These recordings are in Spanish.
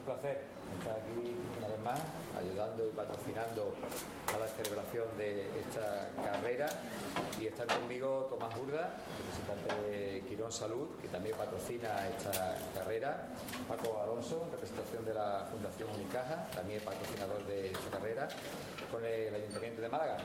placer estar aquí una vez más, ayudando y patrocinando a la celebración de esta carrera, y están conmigo Tomás Urda, representante de Quirón Salud, que también patrocina esta carrera, Paco Alonso, en representación de la Fundación Unicaja, también patrocinador de esta carrera, con el Ayuntamiento de Málaga,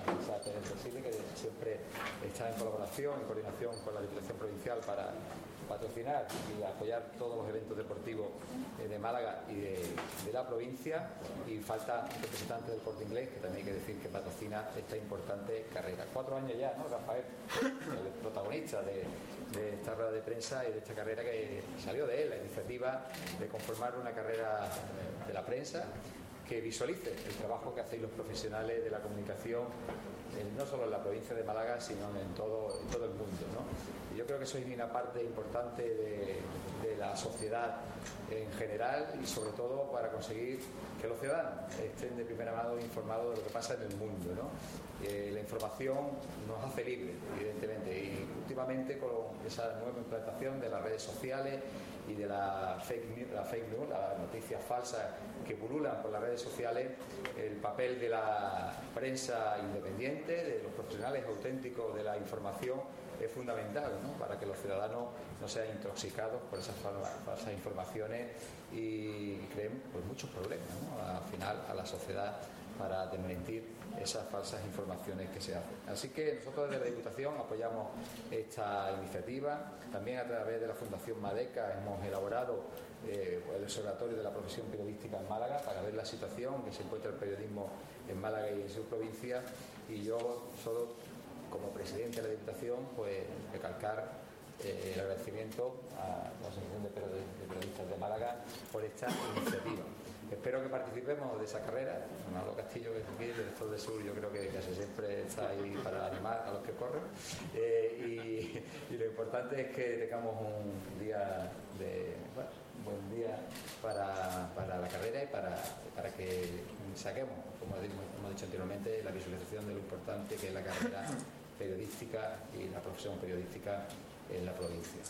que siempre está en colaboración, en coordinación con la Diputación Provincial para patrocinar y apoyar todos los eventos deportivos de Málaga y de la provincia. Y falta un representante del Corte Inglés, que también hay que decir que patrocina esta importante carrera. 4 años ya, ¿no, Rafael? El protagonista de esta rueda de prensa y de esta carrera, que salió de él la iniciativa de conformar una carrera de la prensa que visualice el trabajo que hacéis los profesionales de la comunicación, no solo en la provincia de Málaga, sino en todo el mundo, ¿no? Y yo creo que sois una parte importante de la sociedad en general, y sobre todo para conseguir que los ciudadanos estén de primera mano informados de lo que pasa en el mundo, ¿no? La información nos hace libres, evidentemente, y últimamente con esa nueva implantación de las redes sociales y de la fake news, las noticias falsas que pululan por las redes sociales, el papel de la prensa independiente, de los profesionales auténticos de la información, es fundamental, ¿no? Para que los ciudadanos no sean intoxicados por esas falsas informaciones y creen pues muchos problemas, ¿no? Al final a la sociedad, para desmentir esas falsas informaciones que se hacen. Así que nosotros desde la Diputación apoyamos esta iniciativa. También a través de la Fundación Madeca hemos elaborado el observatorio de la profesión periodística en Málaga, para ver la situación que se encuentra el periodismo en Málaga y en su provincia. Y yo solo, como presidente de la Diputación, pues recalcar el agradecimiento a la Asociación de Periodistas de Málaga por esta iniciativa. Espero que participemos de esa carrera. Ronaldo Castillo, que es aquí, el director de Sur, yo creo que casi siempre está ahí para animar a los que corren, y lo importante es que tengamos un día un buen día para la carrera, y para que saquemos, como hemos dicho anteriormente, la visualización de lo importante que es la carrera periodística y la profesión periodística en la provincia.